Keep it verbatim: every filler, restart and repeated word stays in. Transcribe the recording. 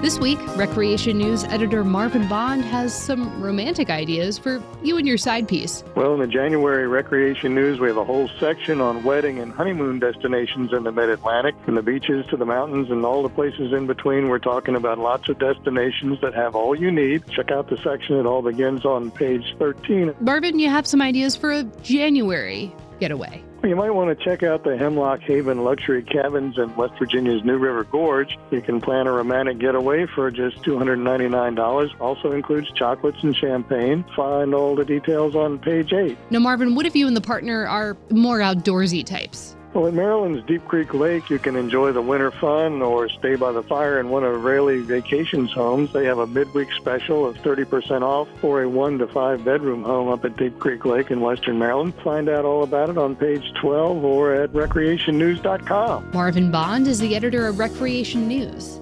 This week, Recreation News editor Marvin Bond has some romantic ideas for you and your side piece. Well, in the January Recreation News, we have a whole section on wedding and honeymoon destinations in the Mid-Atlantic. From the beaches to the mountains and all the places in between, we're talking about lots of destinations that have all you need. Check out the section. It all begins on page thirteen. Marvin, you have some ideas for a January getaway. You might want to check out the Hemlock Haven luxury cabins in West Virginia's New River Gorge. You can plan a romantic getaway for just two hundred ninety-nine dollars. Also includes chocolates and champagne. Find all the details on page eight. Now, Marvin, what if you and the partner are more outdoorsy types? Well, at Maryland's Deep Creek Lake, you can enjoy the winter fun or stay by the fire in one of Raleigh Vacations homes. They have a midweek special of thirty percent off for a one to five bedroom home up at Deep Creek Lake in Western Maryland. Find out all about it on page twelve or at recreation news dot com. Marvin Bond is the editor of Recreation News.